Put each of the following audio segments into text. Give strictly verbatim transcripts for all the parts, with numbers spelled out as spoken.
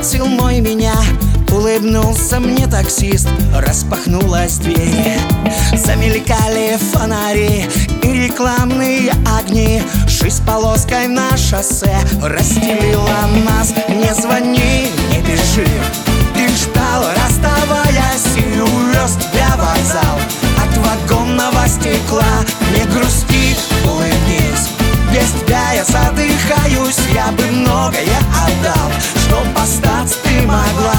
бросил мой меня. Улыбнулся мне таксист, распахнулась дверь. Замелькали фонари и рекламные огни. Жизнь полоской на шоссе расстелила нас. Не звони, не пиши, ты ждал, расставаясь, и увез тебя вокзал. От вагонного стекла не грусти, улыбнись. Без тебя я задыхаюсь, я бы многое отдал, чтоб остаться ты могла.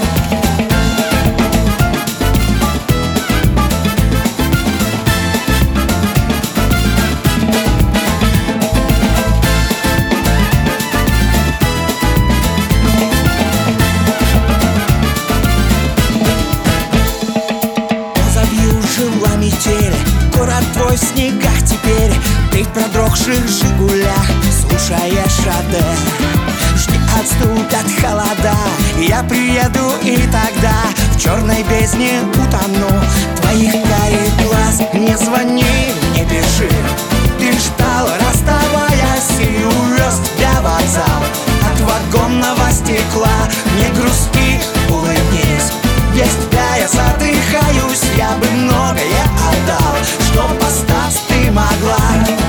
Город твой в снегах теперь, ты в продрогших «Жигулях» слушаешь Адель. Жди, отступят холода, я приеду, и тогда в черной бездне утону твоих карих глаз. Не звони, не пиши, ты ждал, расставаясь, и увез тебя вокзал. От вагонного стекла не грусти, улыбнись. Без тебя я задыхаюсь, я бы многое отдал, чтоб остаться ты могла.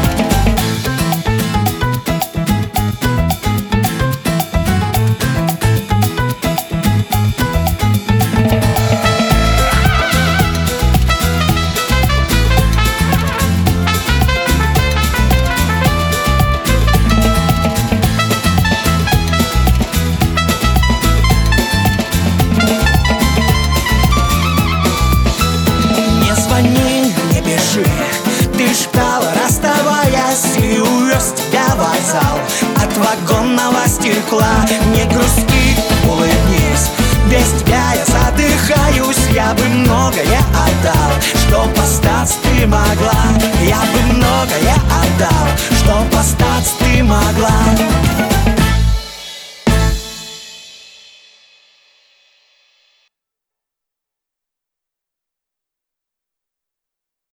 Ты ждал, расставаясь, и увез тебя вокзал. От вагонного стекла не грусти, улыбнись. Без тебя я задыхаюсь, я бы многое отдал, чтоб остаться ты могла. Я бы многое отдал,